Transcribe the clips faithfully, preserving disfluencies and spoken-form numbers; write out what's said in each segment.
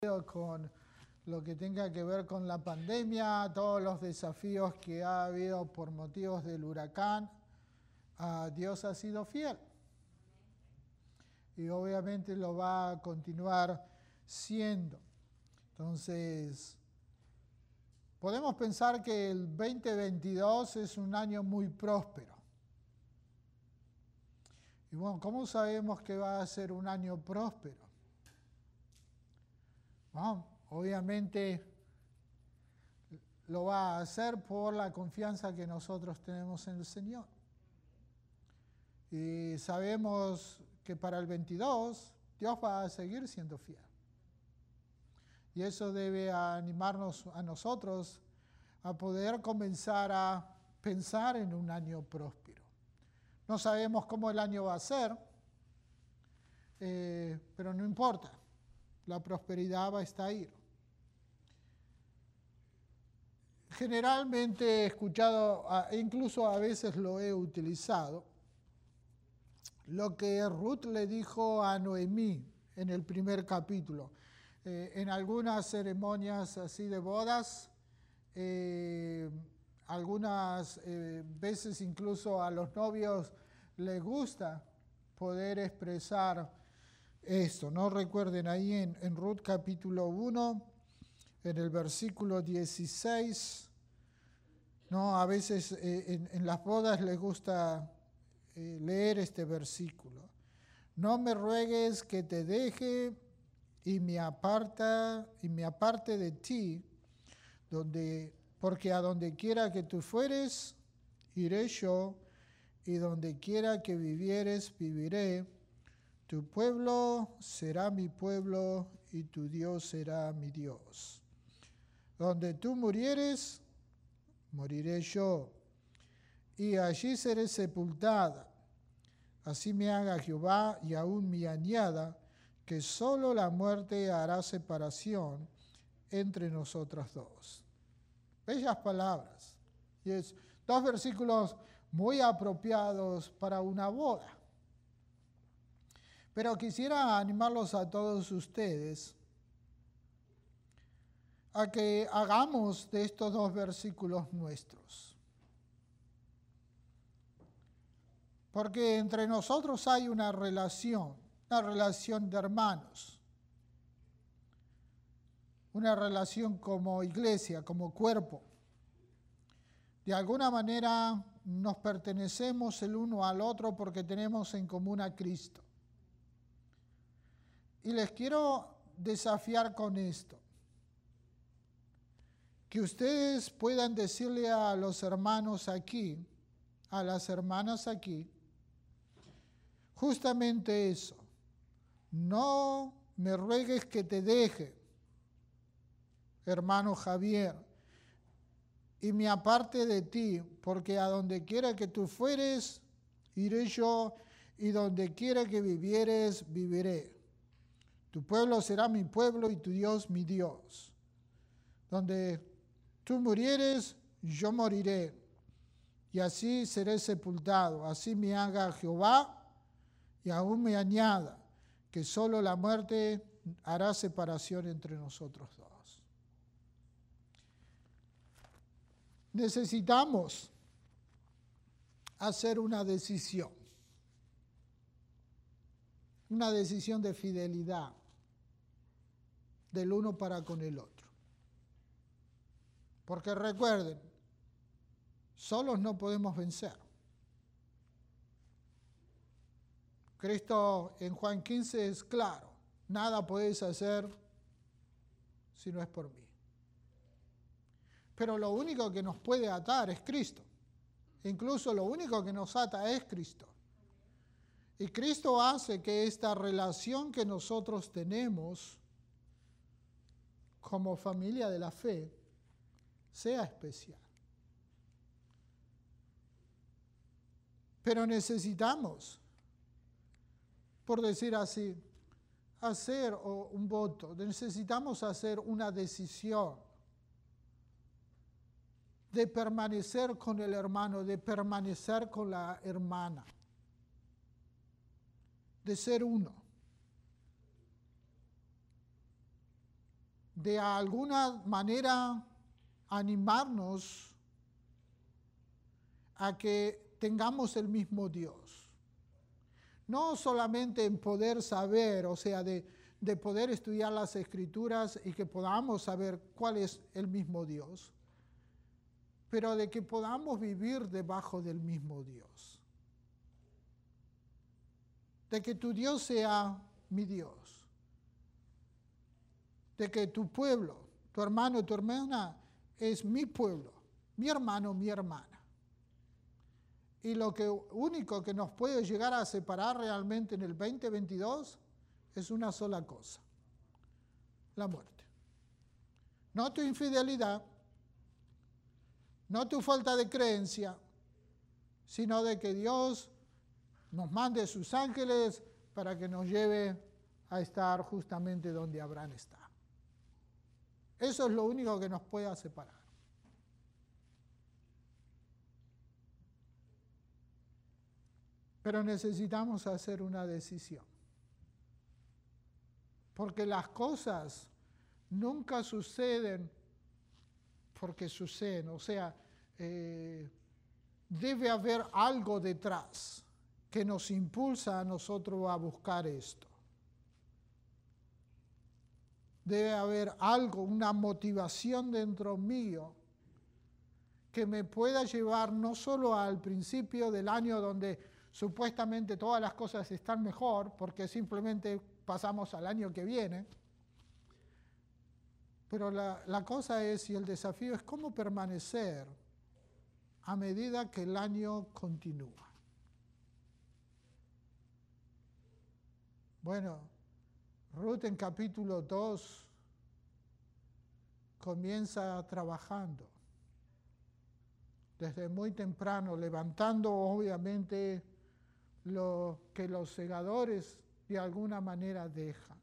con lo que tenga que ver con la pandemia, todos los desafíos que ha habido por motivos del huracán, uh, Dios ha sido fiel. Y obviamente lo va a continuar siendo. Entonces, podemos pensar que el veinte veintidós es un año muy próspero. Y bueno, ¿cómo sabemos que va a ser un año próspero? Bueno, obviamente lo va a hacer por la confianza que nosotros tenemos en el Señor. Y sabemos que para el veintidós Dios va a seguir siendo fiel. Y eso debe animarnos a nosotros a poder comenzar a pensar en un año próspero. No sabemos cómo el año va a ser, eh, pero no importa. La prosperidad va a estar ahí. Generalmente he escuchado, incluso a veces lo he utilizado, lo que Ruth le dijo a Noemí en el primer capítulo. Eh, en algunas ceremonias así de bodas, eh, algunas eh, veces incluso a los novios les gusta poder expresar esto, ¿no? Recuerden ahí en, en Ruth capítulo uno, en el versículo dieciséis, ¿no? A veces eh, en, en las bodas les gusta eh, leer este versículo. No me ruegues que te deje y me aparta y me aparte de ti, donde, porque a donde quiera que tú fueres, iré yo, y donde quiera que vivieres, viviré. Tu pueblo será mi pueblo y tu Dios será mi Dios. Donde tú murieres, moriré yo, y allí seré sepultada. Así me haga Jehová y aún me añada, que solo la muerte hará separación entre nosotros dos. Bellas palabras. Y es dos versículos muy apropiados para una boda. Pero quisiera animarlos a todos ustedes a que hagamos de estos dos versículos nuestros. Porque entre nosotros hay una relación, una relación de hermanos, una relación como iglesia, como cuerpo. De alguna manera nos pertenecemos el uno al otro porque tenemos en común a Cristo. Y les quiero desafiar con esto. Que ustedes puedan decirle a los hermanos aquí, a las hermanas aquí, justamente eso. No me ruegues que te deje, hermano Javier, y me aparte de ti, porque a donde quiera que tú fueres, iré yo, y donde quiera que vivieres, viviré. Tu pueblo será mi pueblo y tu Dios mi Dios. Donde tú murieres, yo moriré, y así seré sepultado. Así me haga Jehová, y aún me añada, que solo la muerte hará separación entre nosotros dos. Necesitamos hacer una decisión, una decisión de fidelidad del uno para con el otro. Porque recuerden, solos no podemos vencer. Cristo en Juan quince es claro, nada podéis hacer si no es por mí. Pero lo único que nos puede atar es Cristo. Incluso lo único que nos ata es Cristo. Y Cristo hace que esta relación que nosotros tenemos como familia de la fe sea especial. Pero necesitamos, por decir así, hacer un voto, necesitamos hacer una decisión de permanecer con el hermano, de permanecer con la hermana, de ser uno. de alguna manera animarnos a que tengamos el mismo Dios. No solamente en poder saber, o sea, de, de poder estudiar las Escrituras y que podamos saber cuál es el mismo Dios, pero de que podamos vivir debajo del mismo Dios. De que tu Dios sea mi Dios. De que tu pueblo, tu hermano, tu hermana, es mi pueblo, mi hermano, mi hermana. Y lo que, único que nos puede llegar a separar realmente en el veinte veintidós es una sola cosa: la muerte. No tu infidelidad, no tu falta de creencia, sino de que Dios nos mande sus ángeles para que nos lleve a estar justamente donde Abraham está. Eso es lo único que nos puede separar. Pero necesitamos hacer una decisión. Porque las cosas nunca suceden porque suceden. O sea, eh, debe haber algo detrás que nos impulsa a nosotros a buscar esto. Debe haber algo, una motivación dentro mío que me pueda llevar no solo al principio del año donde supuestamente todas las cosas están mejor, porque simplemente pasamos al año que viene, pero la, la cosa es, y el desafío es cómo permanecer a medida que el año continúa. Bueno, Ruth en capítulo dos comienza trabajando desde muy temprano, levantando obviamente lo que los segadores de alguna manera dejan.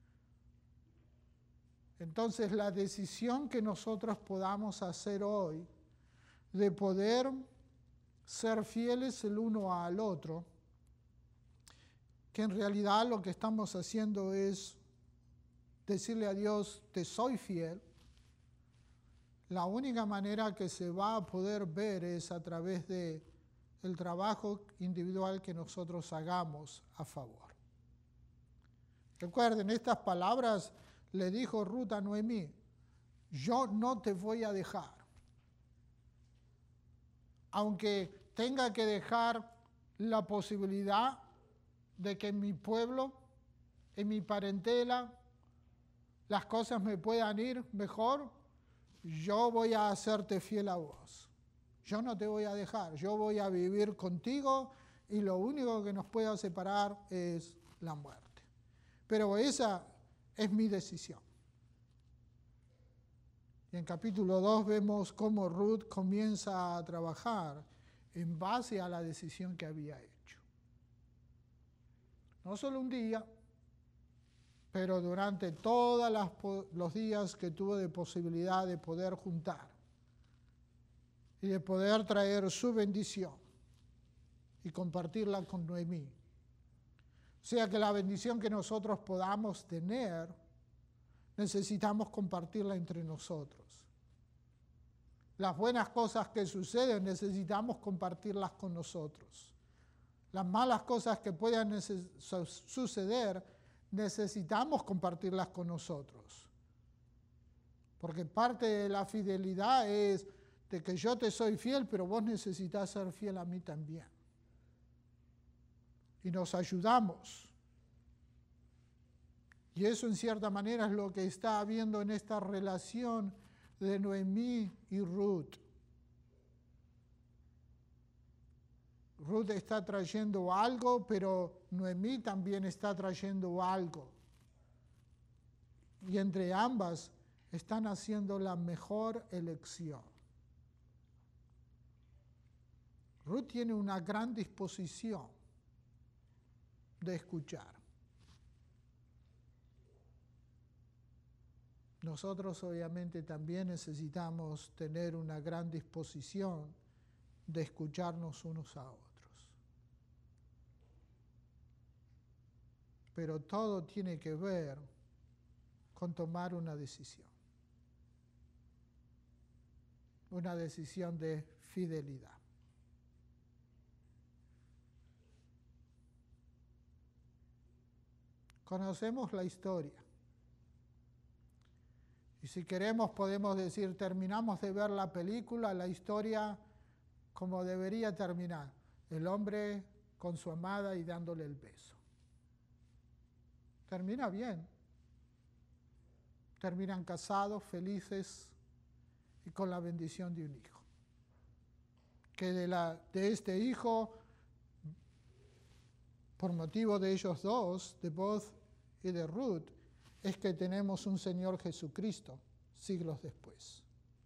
Entonces la decisión que nosotros podamos hacer hoy de poder ser fieles el uno al otro, que en realidad lo que estamos haciendo es decirle a Dios, te soy fiel. La única manera que se va a poder ver es a través de el trabajo individual que nosotros hagamos a favor. Recuerden, estas palabras le dijo Ruth a Noemí: yo no te voy a dejar. Aunque tenga que dejar la posibilidad de que en mi pueblo, en mi parentela, las cosas me puedan ir mejor, yo voy a hacerte fiel a vos. Yo no te voy a dejar, yo voy a vivir contigo y lo único que nos pueda separar es la muerte. Pero esa es mi decisión. Y en capítulo dos vemos cómo Ruth comienza a trabajar en base a la decisión que había hecho. No solo un día, pero durante todos los días que tuvo de posibilidad de poder juntar y de poder traer su bendición y compartirla con Noemí. O sea que la bendición que nosotros podamos tener, necesitamos compartirla entre nosotros. Las buenas cosas que suceden, necesitamos compartirlas con nosotros. Las malas cosas que puedan neces- suceder, necesitamos compartirlas con nosotros. Porque parte de la fidelidad es de que yo te soy fiel, pero vos necesitas ser fiel a mí también. Y nos ayudamos. Y eso en cierta manera es lo que está habiendo en esta relación de Noemí y Ruth. Ruth está trayendo algo, pero Noemí también está trayendo algo. Y entre ambas están haciendo la mejor elección. Ruth tiene una gran disposición de escuchar. Nosotros obviamente también necesitamos tener una gran disposición de escucharnos unos a otros. Pero todo tiene que ver con tomar una decisión. Una decisión de fidelidad. Conocemos la historia. Y si queremos podemos decir, terminamos de ver la película, la historia como debería terminar. El hombre con su amada y dándole el beso. Termina bien. Terminan casados, felices y con la bendición de un hijo. Que de, la, de este hijo, por motivo de ellos dos, de Boaz y de Ruth, es que tenemos un Señor Jesucristo siglos después.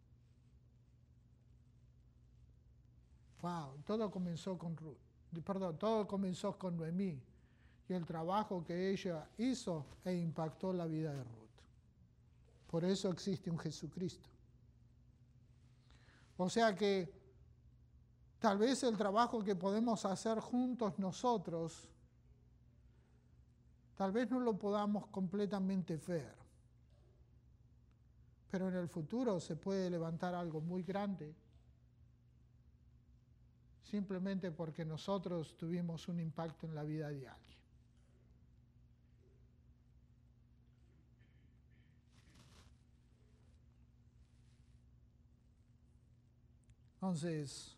Wow, todo comenzó con Ruth, perdón, todo comenzó con Noemí y el trabajo que ella hizo e impactó la vida de Ruth. Por eso existe un Jesucristo. O sea que tal vez el trabajo que podemos hacer juntos nosotros, tal vez no lo podamos completamente ver, pero en el futuro se puede levantar algo muy grande, simplemente porque nosotros tuvimos un impacto en la vida de alguien. Entonces,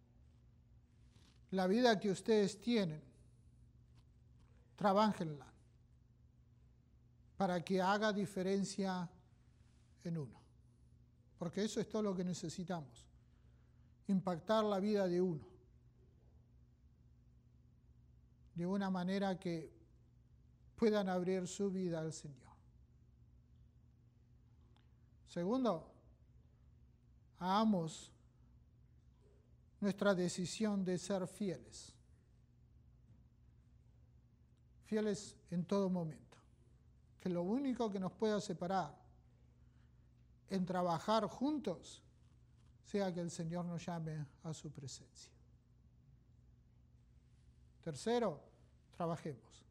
la vida que ustedes tienen, trabájenla para que haga diferencia en uno. Porque eso es todo lo que necesitamos. Impactar la vida de uno. De una manera que puedan abrir su vida al Señor. Segundo, hagamos nuestra decisión de ser fieles. Fieles en todo momento. Que lo único que nos pueda separar en trabajar juntos sea que el Señor nos llame a su presencia. Tercero, trabajemos.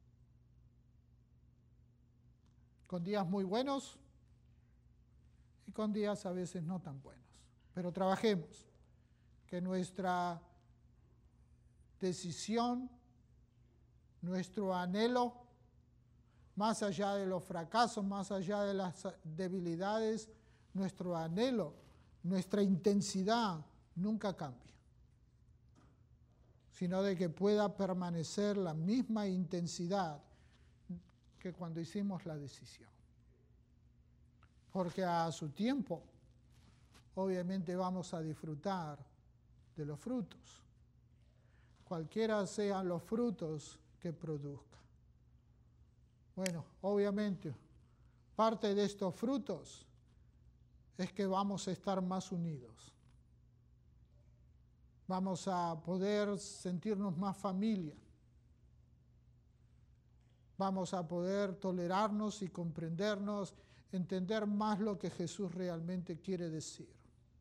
Con días muy buenos y con días a veces no tan buenos. Pero trabajemos. Que nuestra decisión, nuestro anhelo, más allá de los fracasos, más allá de las debilidades, nuestro anhelo, nuestra intensidad nunca cambie, sino de que pueda permanecer la misma intensidad que cuando hicimos la decisión. Porque a su tiempo, obviamente vamos a disfrutar de los frutos, cualquiera sean los frutos que produzca. Bueno, obviamente, parte de estos frutos es que vamos a estar más unidos. Vamos a poder sentirnos más familia. Vamos a poder tolerarnos y comprendernos, entender más lo que Jesús realmente quiere decir.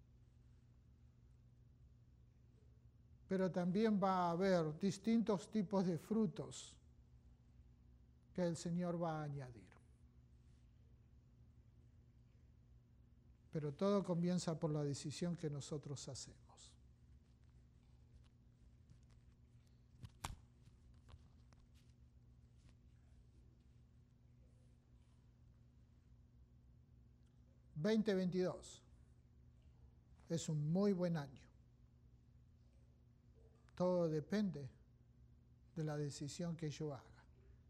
Pero también va a haber distintos tipos de frutos que el Señor va a añadir. Pero todo comienza por la decisión que nosotros hacemos. veinte veintidós es un muy buen año. Todo depende de la decisión que yo haga,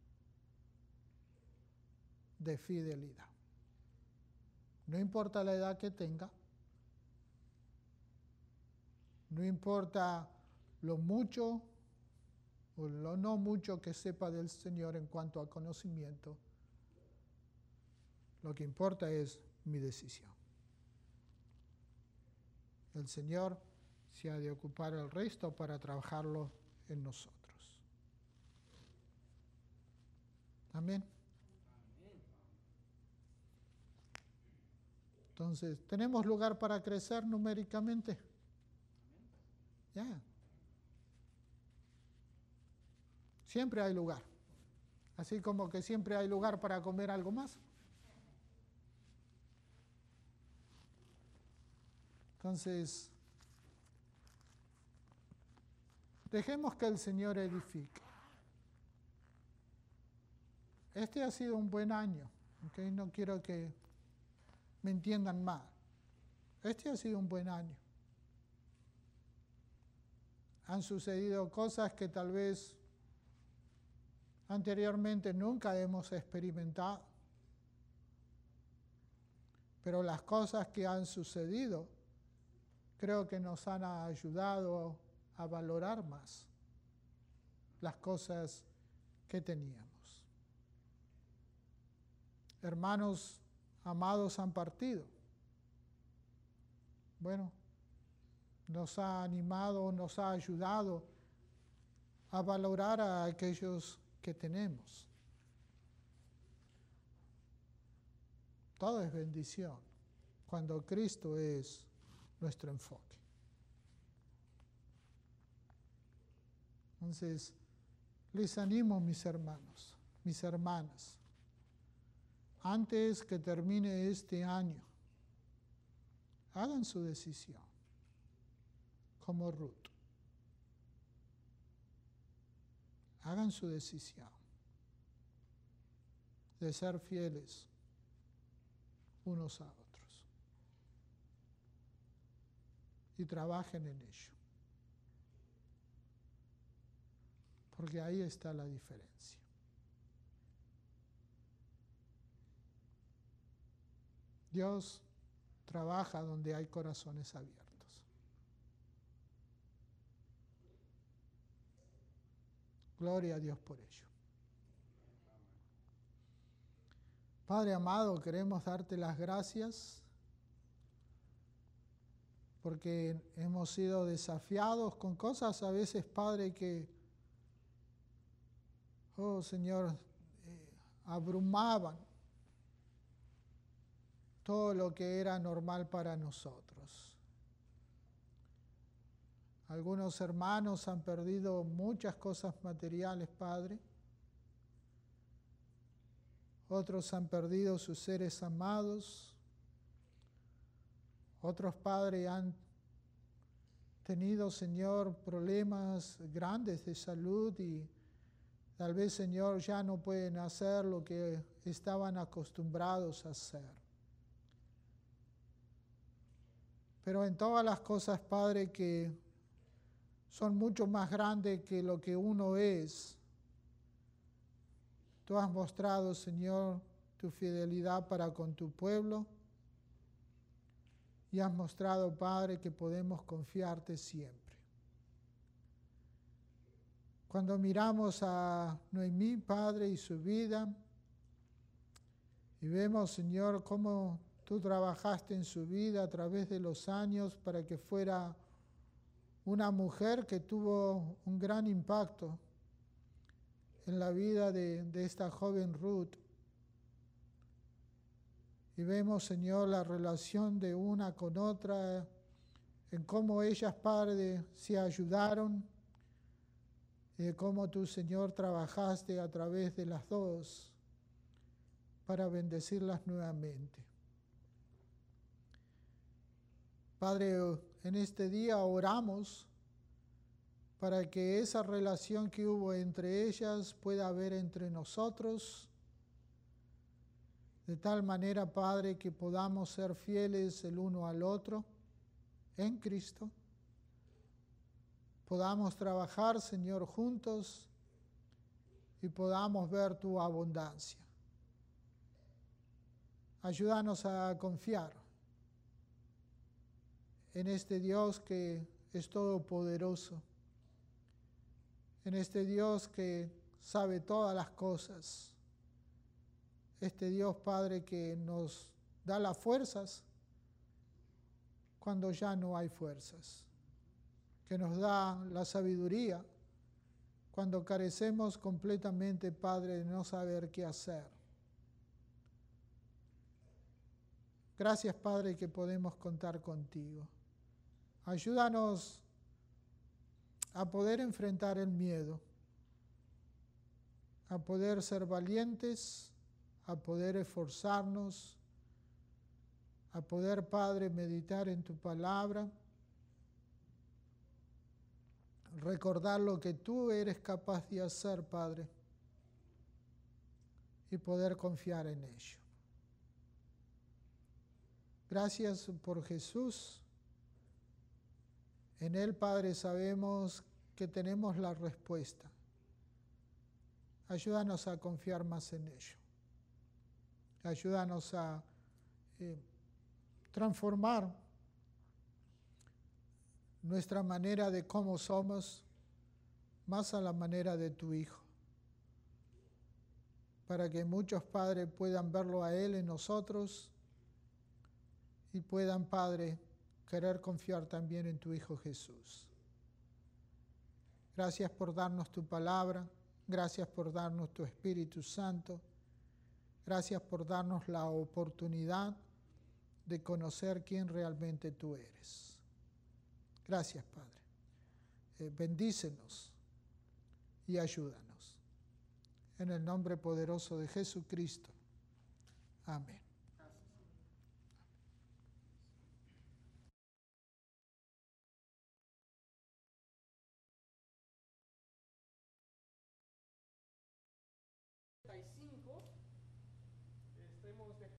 de fidelidad. No importa la edad que tenga, no importa lo mucho o lo no mucho que sepa del Señor en cuanto a conocimiento, lo que importa es mi decisión. El Señor se ha de ocupar el resto para trabajarlo en nosotros. Amén. Entonces, ¿tenemos lugar para crecer numéricamente? Ya. Yeah. Siempre hay lugar. Así como que siempre hay lugar para comer algo más. Entonces, dejemos que el Señor edifique. Este ha sido un buen año, ¿okay? No quiero que me entiendan mal. Este ha sido un buen año. Han sucedido cosas que tal vez anteriormente nunca hemos experimentado. Pero las cosas que han sucedido creo que nos han ayudado a valorar más las cosas que teníamos. Hermanos amados han partido. Bueno, nos ha animado, nos ha ayudado a valorar a aquellos que tenemos. Todo es bendición cuando Cristo es nuestro enfoque. Entonces, les animo, mis hermanos, mis hermanas, antes que termine este año, hagan su decisión, como Ruth. Hagan su decisión de ser fieles unos a otros y trabajen en ello, porque ahí está la diferencia. Dios trabaja donde hay corazones abiertos. Gloria a Dios por ello. Padre amado, queremos darte las gracias porque hemos sido desafiados con cosas a veces, Padre, que, oh Señor, eh, abrumaban todo lo que era normal para nosotros. Algunos hermanos han perdido muchas cosas materiales, Padre. Otros han perdido sus seres amados. Otros, Padre, han tenido, Señor, problemas grandes de salud y tal vez, Señor, ya no pueden hacer lo que estaban acostumbrados a hacer. Pero en todas las cosas, Padre, que son mucho más grandes que lo que uno es, tú has mostrado, Señor, tu fidelidad para con tu pueblo y has mostrado, Padre, que podemos confiarte siempre. Cuando miramos a Noemí, Padre, y su vida, y vemos, Señor, cómo tú trabajaste en su vida a través de los años para que fuera una mujer que tuvo un gran impacto en la vida de, de esta joven Ruth. Y vemos, Señor, la relación de una con otra, en cómo ellas, Padre, se ayudaron, y de cómo tú, Señor, trabajaste a través de las dos para bendecirlas nuevamente. Padre, en este día oramos para que esa relación que hubo entre ellas pueda haber entre nosotros, de tal manera, Padre, que podamos ser fieles el uno al otro en Cristo. Podamos trabajar, Señor, juntos y podamos ver tu abundancia. Ayúdanos a confiar en este Dios que es todopoderoso, en este Dios que sabe todas las cosas, este Dios, Padre, que nos da las fuerzas cuando ya no hay fuerzas, que nos da la sabiduría cuando carecemos completamente, Padre, de no saber qué hacer. Gracias, Padre, que podemos contar contigo. Ayúdanos a poder enfrentar el miedo, a poder ser valientes, a poder esforzarnos, a poder, Padre, meditar en tu palabra, recordar lo que tú eres capaz de hacer, Padre, y poder confiar en ello. Gracias por Jesús. En Él, Padre, sabemos que tenemos la respuesta. Ayúdanos a confiar más en ello. Ayúdanos a eh, transformar nuestra manera de cómo somos más a la manera de tu Hijo, para que muchos padres puedan verlo a Él en nosotros y puedan, Padre, querer confiar también en tu Hijo Jesús. Gracias por darnos tu palabra, gracias por darnos tu Espíritu Santo, gracias por darnos la oportunidad de conocer quién realmente tú eres. Gracias, Padre. Eh, bendícenos y ayúdanos. En el nombre poderoso de Jesucristo. Amén.